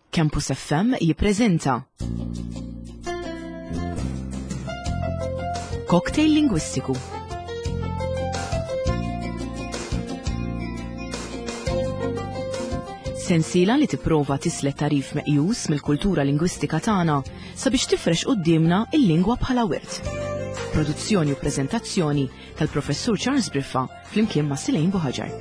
Campus FM jippreżenta Cocktail Lingwistiku. Sensiela li tipprova tislet tarif meqjus mill-kultura lingwistika tagħna sabiex tifrex qudiemna il-lingwa bħala wirt. Produzzjoni u preżentazzjoni tal-Professur Charles Briffa flimkien ma' Silejn Buħaġar.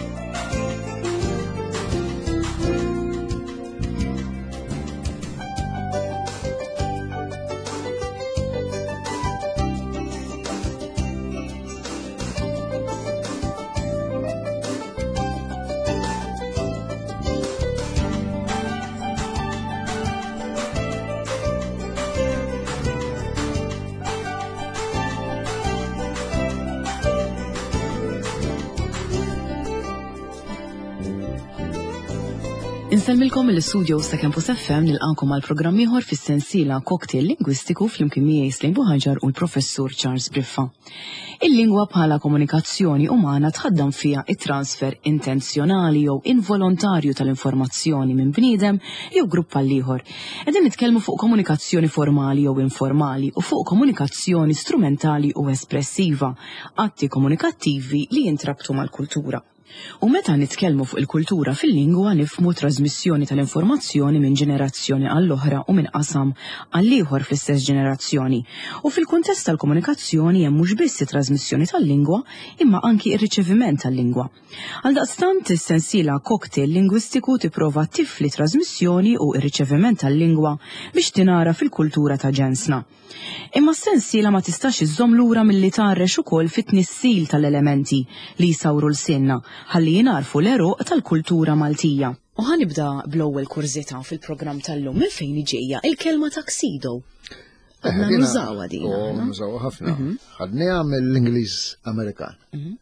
Inselmilkom l-studios ta' Campus FM nilqankom għal programm ieħor fis-sensiela Cocktail Lingwistiku flimkien miegħi Silejn Buħaġar u l-Professur Charles Briffa. Il-lingwa bħala komunikazzjoni umana tħaddam fiha it-transfer intenzjonali jew involontarju tal-informazzjoni minn bniedem jew grupp għal ieħor. Qegħdin nitkellmu fuq komunikazzjoni formali jew informali u fuq komunikazzjoni strumentali u espressiva, atti komunikattivi li jintrabtu mal-kultura. U meta nitkellmu fuq il-kultura fil-lingwa nifhmu trasmissjoni tal-informazzjoni minn ġenerazzjoni għall-oħra u minn qasam għall-ieħor fl-istess ġenerazzjoni. U fil-kuntest tal-komunikazzjoni hemm mhux biss it-trasmissjoni tal-lingwa imma anki ir-riċeviment tal-lingwa. Għaldaqstant is-sensiela Cocktail Lingwistiku tipprova tifli trasmissjoni u r-riċeviment tal-lingwa biex tingħara fil-kultura ta' ġensna. Imma s-sensiela ma tistax iżżomm lura milli tarrex ukoll fit-tnissil tal-elementi li jsawru l-sinna ħalli jinarfu l-eruq tal-kultura Maltija. U ħanibda bl-ewwel kurżità fil-programm tal-lum minn fejn ġejja il-kelma tuxedo. Għadna nużawha din. Nużawha ħafna. Ħadniha mill-Ingliż Amerikan.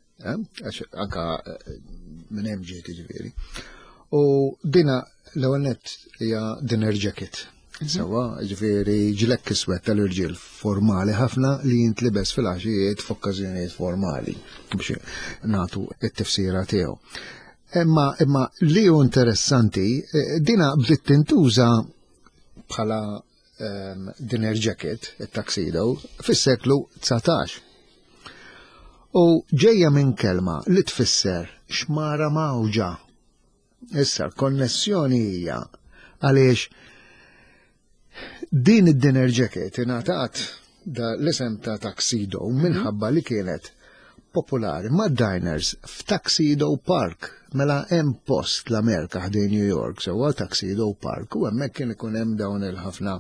Anka minn hemm ġiet jiġifieri. U dina l-ewwel nett hija dinner jacket. Sewa, ġifieri ġilek iswed tal-irġiel formali ħafna li jintlibes fil-għaxijiet f'okkażjonijiet formali biex nagħtu t-tifsira tiegħu. Imma li hu interessanti, dina bdiet tintuża bħala dinner jacket, it-tuxedo, fis-seklu 19. U ġejja minn kelma li tfisser xmara mawġa. Issa l-konnessjoni hija għaliex din id-dinner jacket ingħatat l-isem ta' tuxedo minħabba li kienet popolari ma' diners f'Tuxedo Park mela hemm post l-Amerika ħdejn New York sewwa Tuxedo Park u hemmhekk kien ikun hemm dawn il-ħafna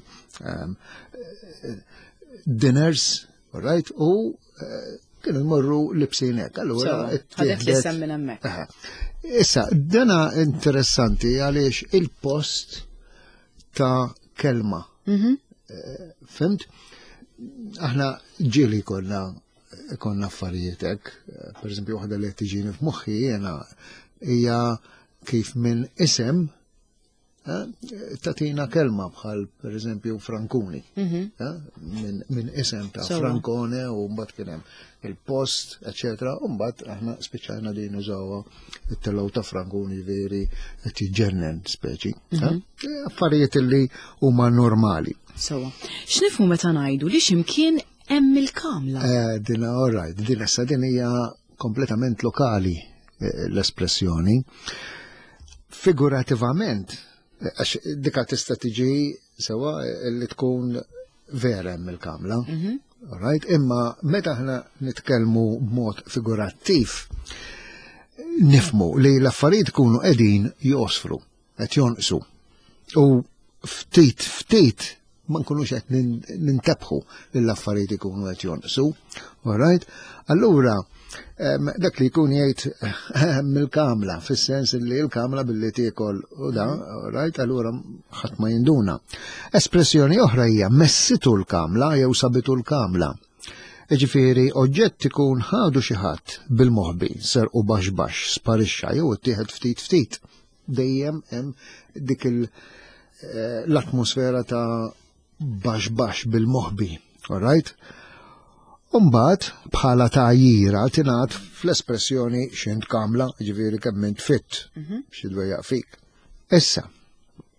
dinners, right, u kienu jmorru libsin hekk. Allura ħadet l-isem minn hemmhekk. Issa, dana interessanti għaliex il-post ta' kelma. Fimt? Aħna ġieli konna affarietek, per esempio waħda li tiġini f'moħħi jena hija kif minn isem tatina kelma bħal per esempio Frankuni. Minn isem ta' Frankone u mbagħad kien hemm il-post, eccetera, u mbagħad aħna spiċċajna li nużawha it-telgħu ta' Frankuni veri qed jiġġennen speċi. Affarijiet li huma normali. Sewa. X'nifhmu meta ngħidu li x'imkien hemm il-kamla? Dina all right, din hija kompletament lokali l-espressjoni. Figurativament, għax dika tista' tiġi sewa li tkun vera hemm il-kamla. Right? Imma meta aħna nitkellmu b'mod figurattiv, nifmu li l-affarijiet ikunu qegħdin josfru, qed jonqsu. U ftit ma nkunux qed nintebħu li l-affarijiet ikunu qed jonqsu. Right? Allura dak li jkun jgħid mill-kamla, fis-sens li l-kamla billi tiekol u da, right, allura ħadd ma jinduna. Espressjoni oħra hija messitu l-kamla jew sabitu l-kamla. Ġifieri oġġett ikun ħadu xi ħadd bil-moħbi, serqu baxx, sparixxa jew ittieħed ftit. Dejjem hemm dik l-atmosfera ta' baxx bil-moħbi, all right? Umbagħad bħala tgħajjira tingħad fl-espressjoni x'int kamla, ġifieri kemm int fitt xi dwejjaq fik. Issa,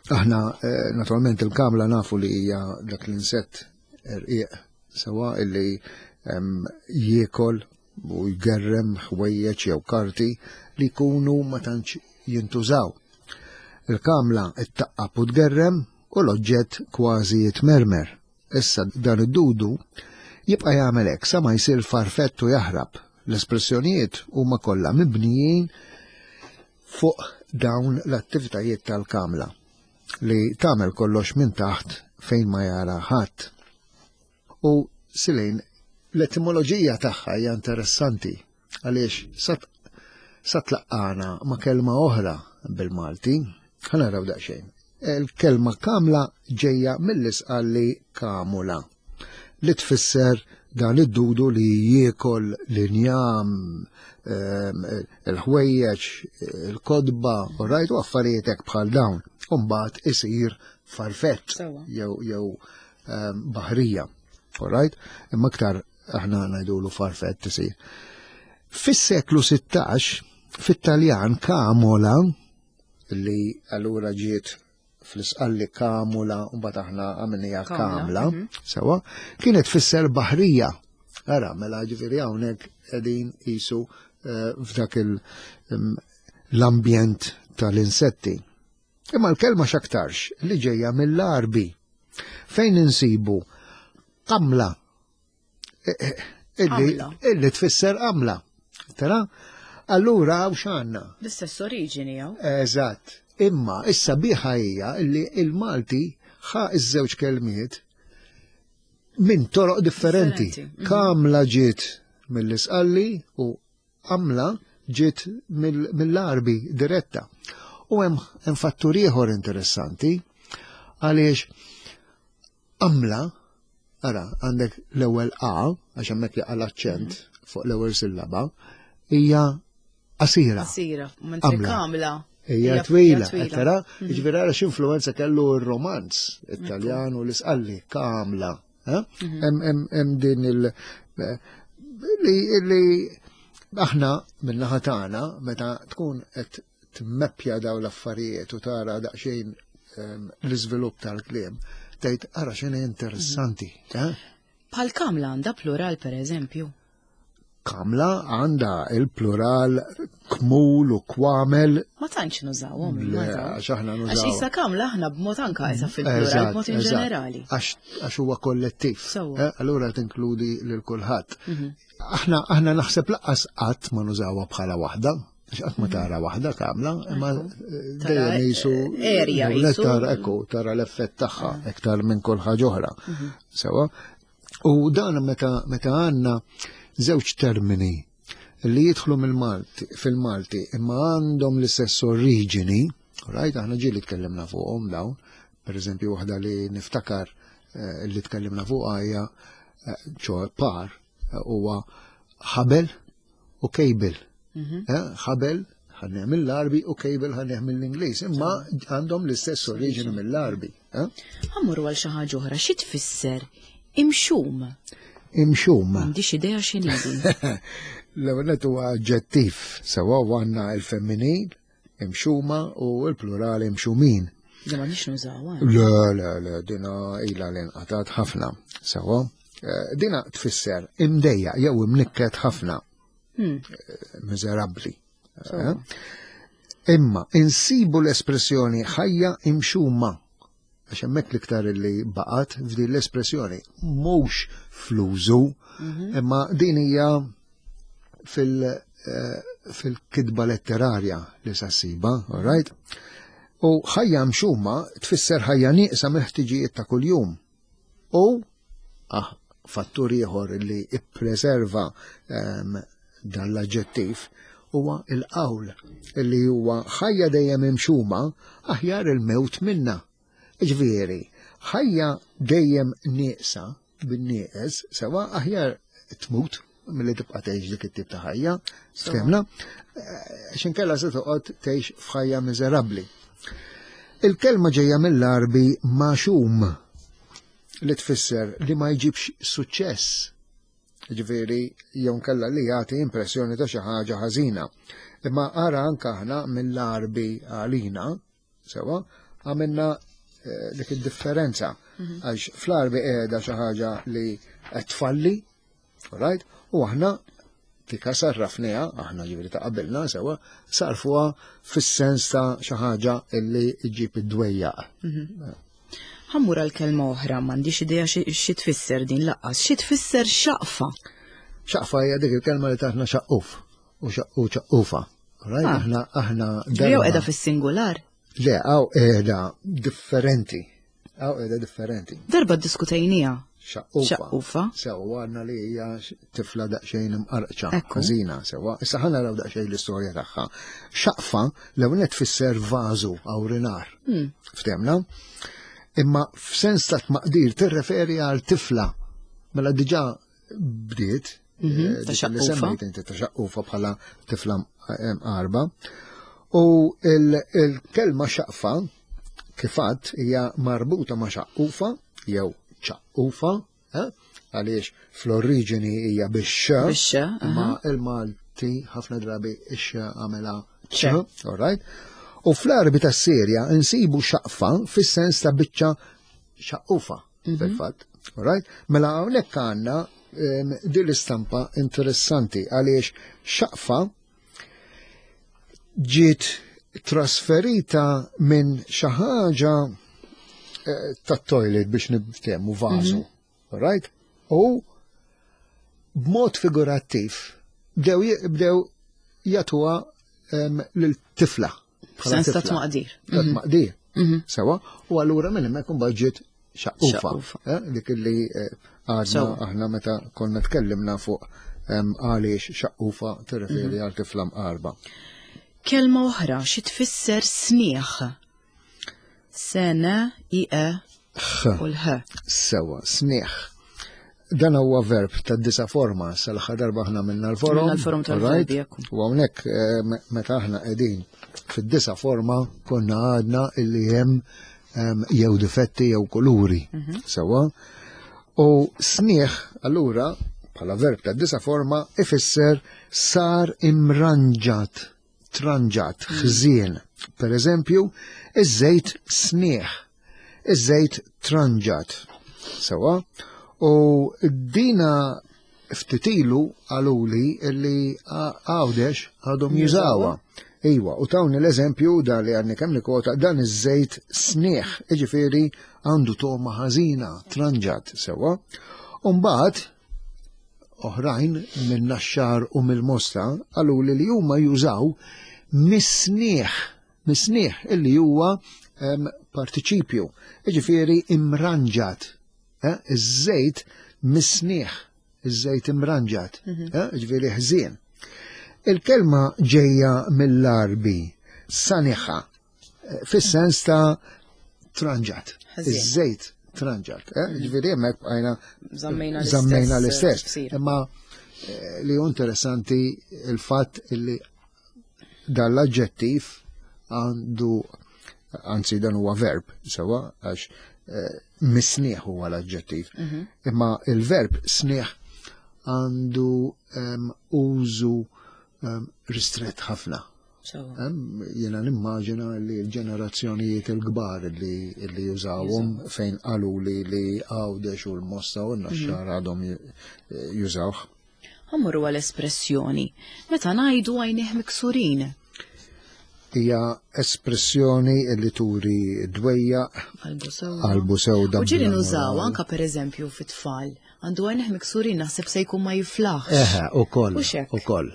aħna naturalment il-kamla nafu li hija dak l-insett irqiq sewa illi jiekol u jgerrem ħwejjeġ jew karti li jkunu ma tantx jintużaw. Il-kamla ittaqqab u tgerrem u l-oġġett kważi jitmermer. Issa dan id-dudu jibqa' jagħmel hekk sa ma jsir farfett u jaħrab. L-espressjonijiet huma kollha mibnijin fuq dawn l-attivitajiet tal-kamla li tagħmel kollox minn taħt fejn ma jara ħadd. U silejn l-etimoloġija tagħha hija interessanti għaliex sa tlaqqana ma' kelma oħra bil-Malti, ħanaraw daqsxejn. Il-kelma kamla ġejja mill-isqalli kamula li tfisser dan id-dudu li jiekol l-injam, il-ħwejjeġ, il-kodba, u rajtu affarijiet hekk bħal dawn. U mbagħad isir farfett jew baħrija. Alright? Imma aktar aħna ngħidulu farfett isir. Fis-seklu 16 fit-Taljan kamola li allura ġiet fl-isqalli kamula u mbagħad aħna għamilniha kamla, sewa, kienet fisser baħrija. Ara, mela ġifieri hawnhekk qegħdin qisu f'dak l-ambjent tal-insetti. Imma l-kelma x'aktarx li ġejja mill-Arbi fejn insibu kamla illi tfisser qamla. Tara? Allura hawn x'għandna. L-istess oriġini hawn. Eżatt. Imma issa biħa hija li il-Malti ħa iż-żewġ kelmiet minn toroq differenti. Kamla ġiet mill-isqalli u qamla ġiet mill-Arbi diretta. U hemm fattur ieħor interessanti għaliex qamla ara għandek l-ewwel A għax hemmhekk jaqa' l-aċċent fuq l-ewwel sillaba hija qasira. Qasira, mentri kamla hija twila, tara, jiġifieri ara x'influwenza kellu r-romanz Italjan u l-isqalli kamla. Hemm din li aħna min-naħa tagħna meta tkun qed tmeppja daw l-affarijiet u tara daqsxejn l-iżvilupp tal-kliem, tgħid ara x'inhi interessanti. Bħal kamla għandha plural pereżempju. Kamla għandha il-plural kmul u kwamel. Ma tantx nużawhom. Għax aħna nużaw. Għax issa kamla aħna b'mod anke issa fil-plural b'mod in ġenerali. Għax huwa kollettiv. Allura tinkludi lil kulħadd. Aħna naħseb laqqas qatt ma nużawha bħala waħda. Għax qatt ma tara waħda kamla, imma dejjem qisu tara ekku tara l-effett tagħha iktar minn kull ħaġa oħra. Sewa. U dan meta għandna żewġ termini li jidħlu fil-Malti imma għandhom l-istess oriġini, rajt aħna ġieli tkellimna fuqhom dawn, pereżempju waħda li niftakar li tkellimna fuqha hija par huwa ħabel u kejbil. Ħabel ħanneħ mill-Arbi u kejbil ħanneħ mill-Ingliż, imma għandhom l-istess oriġini mill-Arbi. Ħammurru għal xi ħaġa oħra, xi tfisser imxum? Imxum. M'għandix idea x'inhi. L-ewwel huwa aġġettiv sewa għandna l-femminil imxuma u l-plural imxumin. Da m'għandix nużawha. Le, dina ilha l-inqatat ħafna sewa. Dina tfisser imdejja jew imnikket ħafna. Miżerabbli. Imma insibu l-espressjoni ħajja imxuma. Għax hemmhekk l-iktar li baqgħet f'din l-espressjoni mhux fl-użu, imma din hija fil-kitba letterarja li sassiba, all right? U ħajja mxuma tfisser ħajja nieqsa meħtiġijiet ta' kuljum. U fattur ieħor li ippreserva dan l-aġġettiv huwa il-qawl li huwa ħajja dejjem imxuma aħjar il-mewt minna. Ġifieri, ħajja dejjem nieqsa bin-nieqes sewa aħjar tmut milli tibqa' tgħix dik it-tip ta' ħajja, fehmna? X'inkella se toqgħod tgħix f'ħajja miżerabbli. Il-kelma ġejja mill-Arbi magħxum li tfisser li ma jġibx suċċess. Ġifieri jew nkella li jagħti impressjoni ta' xi ħaġa ħażina. Imma ara anke aħna mill-Arbi għalina, sewa, għamilna dik id-differenza. Għax fl-arbi qiegħda xi ħaġa li qed tfalli, right? U aħna tika sarrafniha, aħna ġifieri ta' qabilna sewa, sarfuha fis-sens ta' xi ħaġa illi ġib id-dwejjaq. Ħammur għal-kelma oħra, m'għandix idea xi tfisser din laqqas, xi tfisser xaqfa. Xaqfa hija dik il-kelma li taħna xaqquf u ċaqqufa. Right? Aħna jew qiegħda fis-singular. Le, għaw qiegħda differenti. Darba ddiskutejnija. Xaqufa. Sewa għandna li hija tifla daqsxejn imqarqċa, ħażina sewa. Issa ħana naraw daqsxejn l-istorja tagħha. Xaqfa l-ewwel tfisser vażu aw rinar. Ftemna? Imma f'sens ta' tmaqdir tirreferi għal tifla. Mela diġà bdiet ta' xaqufa bħala tifla qarba. U il-kelma xaqfa kifat hija marbuta ma' xaqufa jew ċaqqufa, għaliex fl-oriġini hija bix-xa, ma il-Malti ħafna drabi ix-xa għamela ċ, alright? U fl-arbi tas-Sirja insibu xaqfa fis-sens ta' biċċa xaqqufa, fil-fatt, alright? Mela hawnhekk għandna din l-istampa interessanti għaliex xaqfa ġiet trasferita minn xi ħaġa tat-toilet biex nibtemmu vażu, right? U b'mod figurattiv bdew jagħtuha lil-tifla. Sens ta' tmaqdir. Tmaqdir. Sewa, u allura minn hemmhekk imbagħad ġiet xaqufa. Dik li għadna aħna meta konna tkellimna fuq għaliex xaqufa tirreferi għal tifla mqarba. Kelma oħra xi tfisser snieħ. Sena, u l-ħ. Sewa, snieħ. Dan huwa verb ta' disa forma, sal-aħħar darba aħna minna l-forum. L-forum tal-verbi. U hawnhekk meta aħna qegħdin fid-disa forma konna għadna illi hemm jew difetti jew kuluri. Sewa. U snieħ allura bħala verb ta' disa forma ifisser sar imranġat, tranġat, ħżien. Per eżempju, iż-żejt snieħ, iż-żejt tranġat. Sewa, u dina ftitilu għaluli illi għawdex għadhom jużawa. Iwa, u tawni l-eżempju da li għanni kemm nikota dan iż-żejt snieħ, iġifieri għandu toma ħażina, tranġat, sewa. U mbagħad oħrajn minn naxxar u mill-Mostra għaluli li huma jużaw misnieħ illi huwa partiċipju, ġifieri imranġat. Iż-żejt misnieħ, iż-żejt imranġat, ġifieri ħżien. Il-kelma ġejja mill-arbi saniħa, fis-sens ta' tranġat, iż-żejt tranġat. Ġifieri hemmhekk bqajna żammejna l-istess. Imma li hu interessanti il-fatt illi dal-aġġettiv għandu, anzi dan huwa verb, sewa, għax misnieħ huwa l-aġġettiv. Imma il-verb snieħ għandu użu ristret ħafna. Jena nimmaġina li l-ġenerazzjonijiet il-kbar li jużawhom fejn qalu li għawdex u l-Mostra u n-naxxar għadhom jużawh. Għamurru għal-espressjoni, meta ngħidu għajnieh miksurin. Hija espressjoni li turi dwejja qalbu sewda. U ġieli nużaw anke pereżempju fit-tfal, għandu għajnieh miksurin naħseb se jkun ma jiflaħx. Ukoll.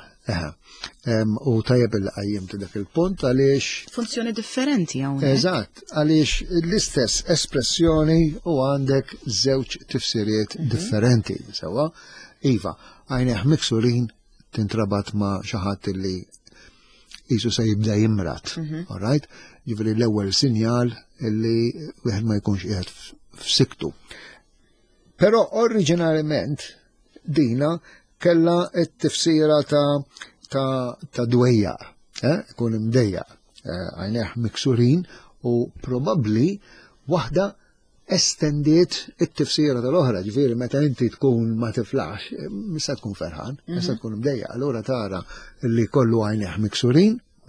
U tajjeb il-qajjim dak il-punt għaliex. Funzjoni differenti hawnhekk. Eżatt, għaliex l-istess espressjoni u għandek żewġ tifsiriet differenti. Sewa, iva, għajneħ miksurin tintrabat ma' xaħat li jisu se jibda jimrat. Alright? Ġifiri l-ewwel sinjal li wieħed ma jkunx qiegħed f'siktu. Però oriġinariment dina kella t-tifsira ta' dwejja, kun imdejja, għajneħ miksurin u probabbli waħda estendiet it-tifsira tal-oħra, ġifieri meta inti tkun ma tiflax, mista tkun ferħan, mista tkun mdejja, allura tara li kollu għajneħ miksurin,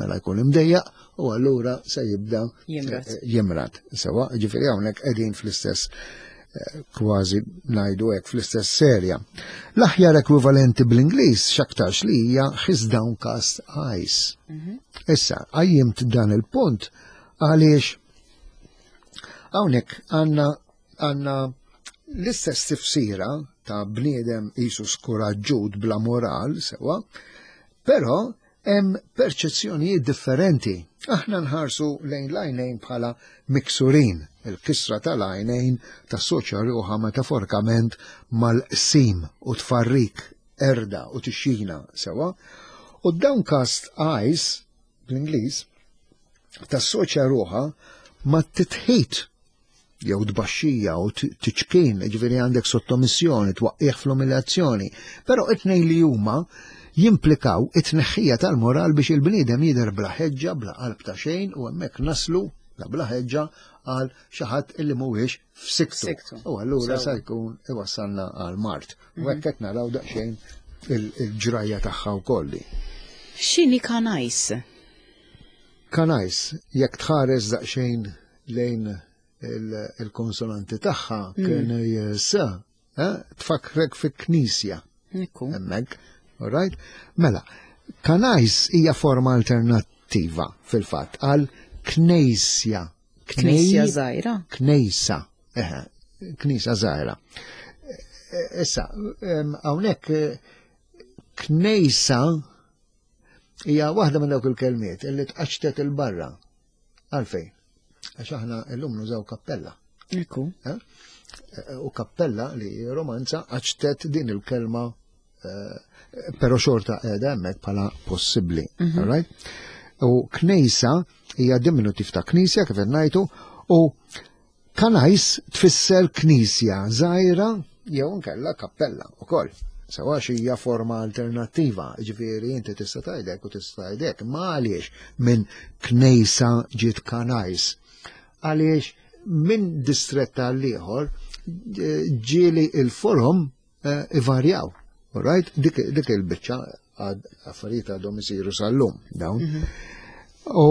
mela jkun imdejjaq u allura se jibda jimrat. Sewa, ġifieri hawnhekk qegħdin fl-istess kważi ngħidu hekk fl-istess serja. L-aħjar ekwivalenti bl-Ingliż x'aktarx li hija his downcast eyes. Issa, għajjimt dan il-punt għaliex hawnhekk għandna l-istess tifsira ta' bniedem qisu skoraġġut bla moral sewa, però hemm perċezzjonijiet differenti. Aħna nħarsu lejn l-għajnejn bħala miksurin, il-kisra tal-għajnejn tassoċja ruħha metaforikament mal-qsim u tfarrik, erda u tixxina sewa. U downcast eyes bl-Ingliż tassoċja ruħha ma titħit jew tbaxxija u tiċkien, ġifieri għandek sottomissjoni, twaqqih fl-umiljazzjoni, però it-tnejn li huma jimplikaw it-tneħħija tal-moral biex il-bniedem jidher bla ħeġġa, bla qalb ta' xejn u hemmhekk naslu bla ħeġġa għal xi ħadd illi mhuwiex f'siktu. U allura se jkun iwassalna għal mart. U hekk qed naraw daqsxejn il-ġrajja tagħha wkoll. X'inhi kanajs? Kanajs, jekk tħares daqsxejn lejn il-konsonanti tagħha kien sa, tfakrek fi knisja. Hemmhekk. Alright? Mela, kanajs hija forma alternattiva fil-fatt għal knejsja. Knisja żgħira? Knejsa. Knisja żgħira. Issa, hawnhekk knejsa hija waħda minn dawk il-kelmiet illi tqaċtet il-barra. Għalfejn? Għax aħna llum nużaw kappella. U kappella li romanza qaċtet din il-kelma pero xorta qiegħda hemmhekk bħala possibbli. U knejsa hija diminutiv ta' knisja kif qed ngħidu u kanajs tfisser knisja żgħira jew inkella kappella wkoll. Sewa hija forma alternattiva, ġifieri inti tista' tgħidek u tista' tgħidek, ma għaliex minn knejsa ġiet kanajs. Għaliex minn distretta għal ieħor ġieli il-forom ivarjaw. Alright, dik il-biċċa affarijiet għadhom isiru sal-lum dawn. U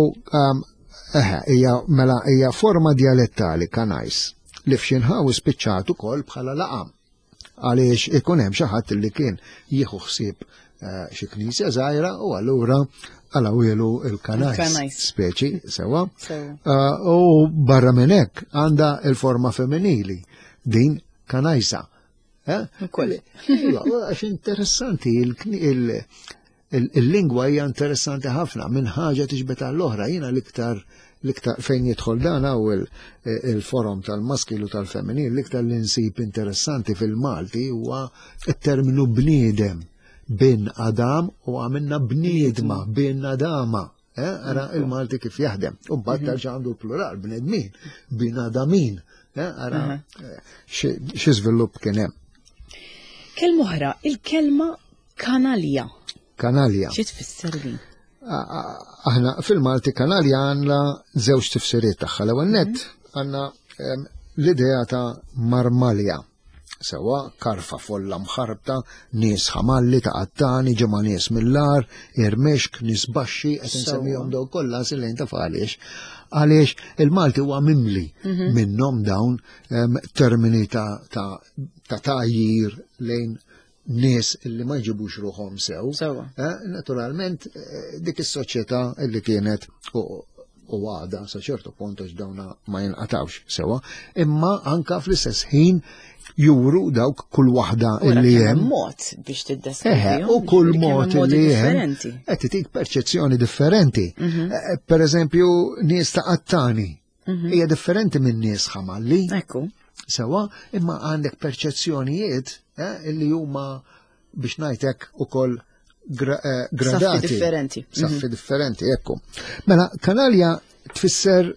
hija forma dialettali kanajs li f'xinħaw ispiċċat ukoll bħala laqam. Għaliex ikun hemm xi ħadd li kien jieħu ħsieb xi knisja żgħira u allura għalawielu il-kanajs speċi sewa. U barra minn hekk għandha il-forma femminili din kanajsa. Għax interessanti, il-lingwa hija interessanti ħafna, minn ħaġa tiġbed għall-oħra, jiena l-iktar fejn jidħol dan u il-forum tal-maskil u tal-femminil, l-iktar l-insib interessanti fil-Malti huwa it-terminu bniedem, bin Adam u għamilna bniedma, bin Adama. Ara il-Malti kif jaħdem. U mbagħad tarġa' għandu plural, bnedmin, bin Adamin. Ara xi żvilupp kien hemm. Kelma oħra, il-kelma kanalja. Kanalja. Xi tfisser din? Aħna fil-Malti kanalja għandna żewġ tifsiriet tagħha. L-ewwel nett għandna l-idea ta' marmalja. Sewa karfa folla mħarbta, nies ħamalli ta' qattani, ġema nies mill-lar, irmexk, nies baxxi, qed insemmihom daw kollha lejn ta' għaliex il-Malti huwa mimli minnhom dawn termini ta' tagħjir lejn nies illi ma jġibux ruħhom sew. Naturalment dik is-soċjetà illi kienet u għada sa ċertu punt għax dawna ma jinqatawx sewa, imma anka fl-istess ħin juru dawk kull waħda illi hemm. Mod biex tiddeskrivihom. U kull mod illi hemm qed titik perċezzjoni differenti. Pereżempju nies ta' qattani hija differenti minn nies ħamalli. Ekku. Sewa, imma għandek perċezzjonijiet illi huma biex ngħidlek ukoll gradati. Saffi differenti. Saffi differenti, ekku. Mela, kanalja tfisser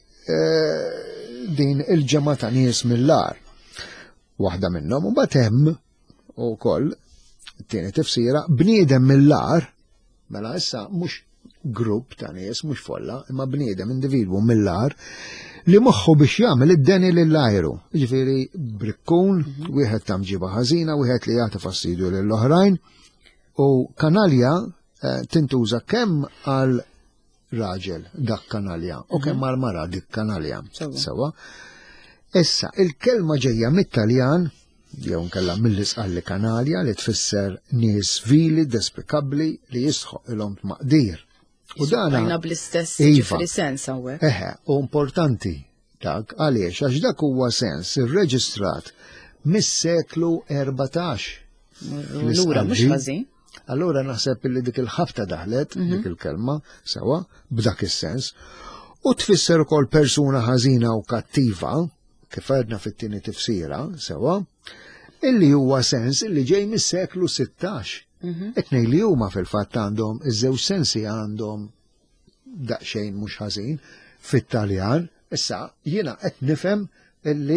din il-ġemma ta' nies mill-lar. Waħda minnhom u hemm ukoll tieni tifsira bniedem mill-lar, mela issa mhux grupp ta' nies, mhux folla, imma bniedem individwu mill-lar li moħħu biex jagħmel id-deni lill-ajru. Jiġifieri brikkun, wieħed ta' mġiba ħażina, wieħed li jagħti fastidju lill-oħrajn. U kanalja tintuża kemm għal raġel dak kanalja u kemm għal-mara dik kanalja. Sewa. Sewa. Issa, il-kelma ġejja mit-Taljan, jew nkella mill-isqalli kanalja li tfisser nies vili, despikabbli li jisħoq ilhom maqdir. U Għajna bl-istess ġifri sens hawnhekk. U importanti dak għaliex għax dak huwa sens irreġistrat mis-seklu 14. Lura mhux ħażin. Allura naħseb li dik il-ħabta daħlet, dik il-kelma, sewa, b'dak is-sens, u tfisser ukoll persuna ħażina u kattiva, kif għedna fit-tieni tifsira, sewa, illi huwa sens illi ġej mis-seklu 16. Etnej li huma fil-fatt għandhom iż-żewġ sensi għandhom daqsxejn mhux ħażin fit-Taljan, issa jiena qed nifhem illi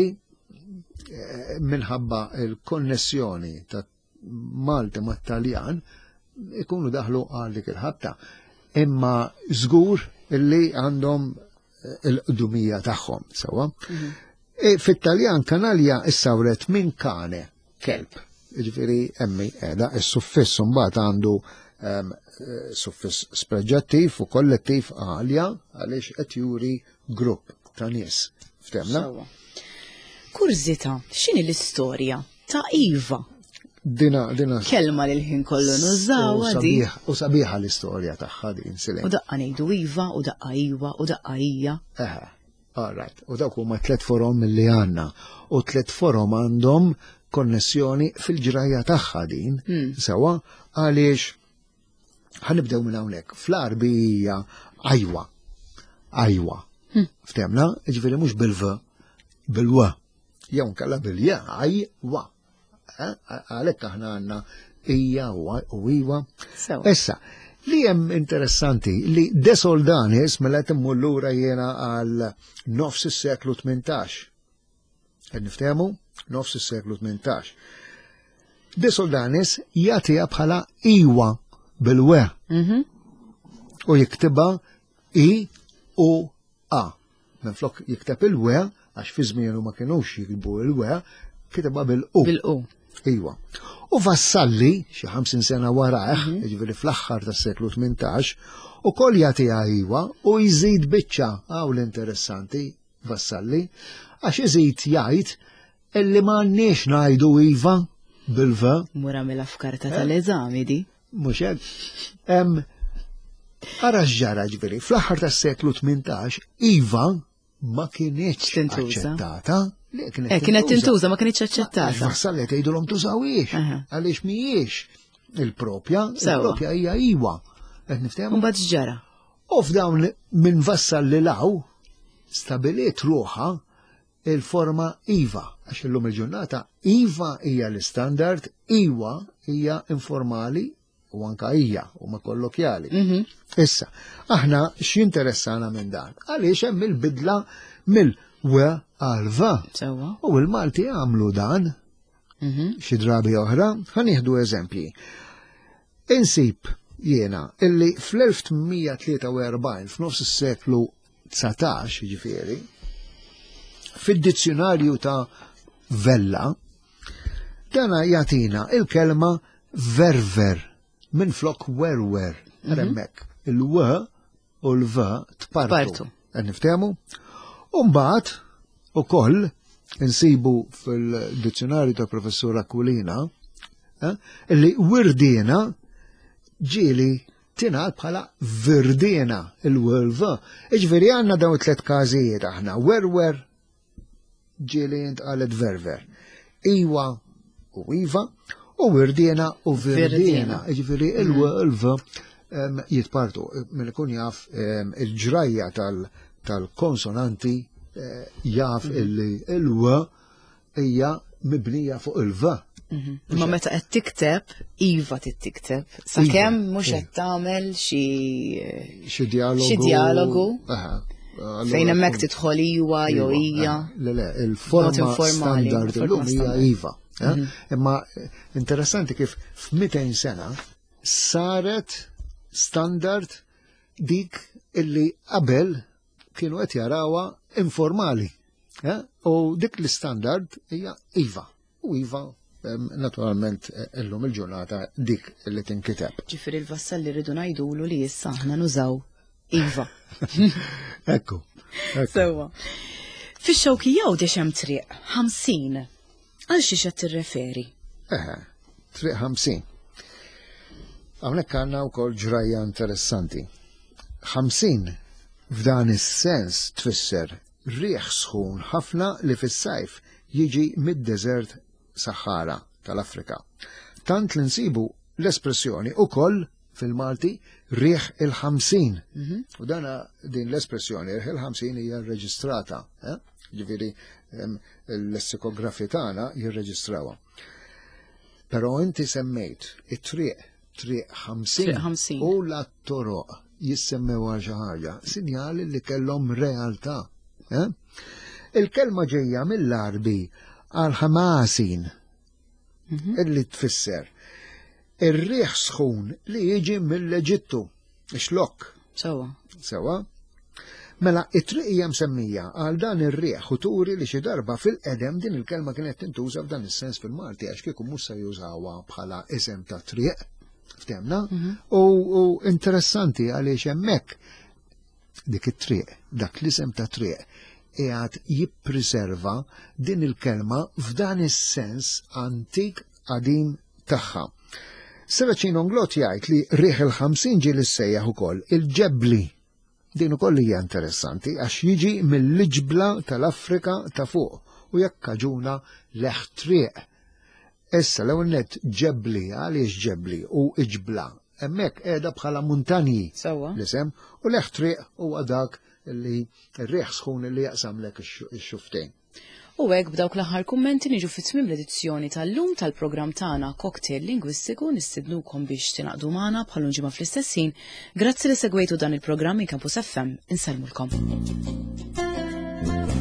minħabba il-konnessjoni ta' Malti ma' Taljan ikunu daħlu għal dik il-ħabta. Imma żgur illi għandhom il-qdumija tagħhom, sewa. Fit-Taljan kanalja issawret minn kane, kelb. Ġifieri emmi qiegħda is-suffiss mbagħad għandu suffiss spreġġattiv u kollettiv għalja għaliex qed juri grupp ta' nies. Ftemna? Kurzita, x'inhi l-istorja ta' Iva? Dina Kelma li l-ħin kollu nużawha di. U sabiħa l-istorja tagħha din silem. U daqqa ngħidu Iva, u daqqa Iva, u daqqa hija. All right. U dawk huma 3 forom milli għandna. U 3 forom għandhom konnessjoni fil-ġrajja tagħha din. Sewa għaliex ħanibdew minn hawnhekk. Fl-Arbi hija ajwa. Ajwa. Ftemna? Ġifieri mhux bil-v, bil-wa. Jew nkella bil-ja, ajwa. Għalhekk aħna għandna hija u iwa. Issa, li hemm interessanti li De Soldanis mela qed immur lura jiena għal nofs is-seklu 18. Qed niftehmu? Nofs is-seklu 18. De Soldanis jagħtiha bħala iwa bil-we. U jiktibha i u a. Minflok jikteb il-we għax fi żmienu ma kinux jikbu il-we, kitibha bil-u. Bil-u. Iwa. U Vassalli, xi 50 sena warah, jiġifieri fl-aħħar tas-seklu 18, ukoll jagħtiha iwa u jżid biċċa hawn l-interessanti Vassalli, għax iżid jgħid illi m'għandniex ngħidu iva bil-v. Mura mill-afkarta tal-eżami di. Mhux hekk. Hemm ara x'ġara ġifieri, fl-aħħar tas-seklu 18 iva ma kienitx aċċettata. Kienet tintuża ma kienx aċċettata. Vassalli tgħidulhom tużawiex, għaliex mhijiex il-propja, il-propja hija iwa. Qed niftehmu? Mbagħad x'ġara? U f'dawn minn Vassalli law stabiliet ruħha il-forma iva, għax illum il-ġurnata iva hija l-istandard, iwa hija informali u anka hija huma kollokjali. Issa, aħna x'interessana minn dan? Għaliex hemm il-bidla mill-we għal-va. U l-Malti għamlu dan xi drabi oħra, ħanieħdu eżempji. Insib jiena illi fl-1843 f'nofs is-seklu 19 ġifieri fid-dizzjonarju ta' Vella dana jagħtina il-kelma verver minn flok werwer. Remmek il-w u l-v tpartu. Niftehmu? U mbagħad ukoll insibu fil-dizzjonarju ta' professur Aquilina illi wirdiena ġieli tingħad bħala virdina il-w. Iġveri għandna dawn 3 każijiet aħna. Werwer ġieli intqalet verver. Iwa u iva u wirdiena u virdina. Iġveri il-w jitpartu. Min ikun jaf il-ġrajja tal-konsonanti jaf illi il-w hija mibnija fuq il-v. Ma meta qed tikteb, iva tikteb. Sakemm mhux qed tagħmel xi dialogu. Fejn hemmhekk tidħol iwa jew hija. Le, il-forma standard illum hija iva. Imma interessanti kif f'200 sena saret standard dik illi qabel kienu qed jarawha informali. U dik l-standard hija iva. U iva naturalment illum il-ġurnata dik li tinkiteb. Ġifieri l-Vassalli rridu ngħidulu li issa aħna nużaw Iva. Ekku. Sewa. Fix-Xewkija u dexem triq 50. Għal xi qed tirreferi? Triq 50. Hawnhekk għandna wkoll ġrajja interessanti. 50 f'dan is-sens tfisser riħ sħun ħafna li fis-sajf jiġi mid-deżert Sahara tal-Afrika. Tant li nsibu l-espressjoni ukoll fil-Malti riħ il-50. U dana din l-espressjoni riħ il-50 hija rreġistrata. Ġifieri l-lessikografi tagħna jirreġistrawha. Però inti semmejt it-triq 50 u l-toroq jissemmew xi ħaġa, sinjali li kellhom realtà. Il-kelma ġejja mill-Arbi għal ħamasin illi tfisser ir-riħ sħun li jiġi mill-Eġittu, xlok. Sewa. Mela, it-triq hija msemmija għal dan ir-riħ u turi li xi darba fil-qedem din il-kelma kienet tintuża f'dan is-sens fil-Malti għax kieku mhux se jużawha bħala isem ta' triq, ftemna? U interessanti għaliex hemmhekk dik it-triq, dak l-isem ta' triq, qiegħed jippreserva din il-kelma f'dan is-sens antik qadim tagħha. Seraċin Onglot jgħid li riħ il-50 ġie l-sejjaħ ukoll il-ġebli. Din ukoll hija interessanti għax jiġi mill-iġbla tal-Afrika ta' fuq u jekk kaġuna leħ triq. Issa l-ewwel nett ġebli għaliex ġebli u iġbla. Hemmhekk qiegħda bħala muntanji l-isem u leħ triq huwa dak li r-riħ sħun li jaqsamlek ix-xuftejn. U hekk b'dawk l-aħħar kummenti niġu fit-tmiem l-edizzjoni tal-lum tal-programm tagħna Cocktail Lingwistiku nistidnukom biex tinaqdu magħna bħal ġimgħa fl-istess ħin. Grazzi li segwejtu dan il-programm in Campus FM. Insellmulkom.